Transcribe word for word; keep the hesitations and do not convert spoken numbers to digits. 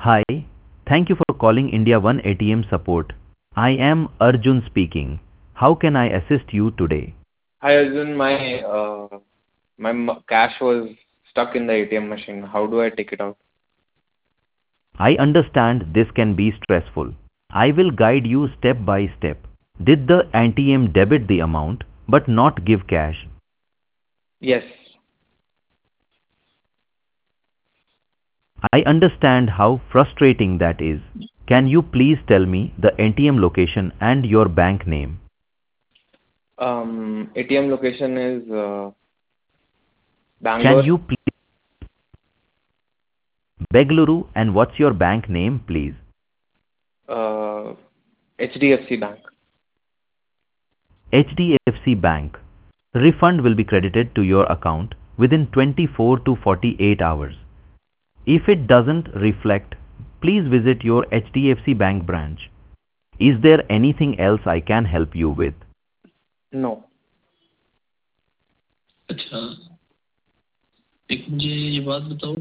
Hi, thank you for calling India One A T M support. I am Arjun speaking. How can I assist you today? Hi Arjun, my uh, my m- cash was stuck in the A T M machine. How do I take it out? I understand this can be stressful. I will guide you step by step. Did the A T M debit the amount but not give cash? Yes. I understand how frustrating that is. Can you please tell me the A T M location and your bank name? Um, A T M location is uh, Can Bangalore, you please Bengaluru and what's your bank name please? uh, H D F C Bank. H D F C Bank. Refund will be credited to your account within twenty-four to forty-eight hours. If it doesn't reflect, please visit your H D F C Bank branch. Is there anything else I can help you with? No. अच्छा, एक मुझे ये बात बताओ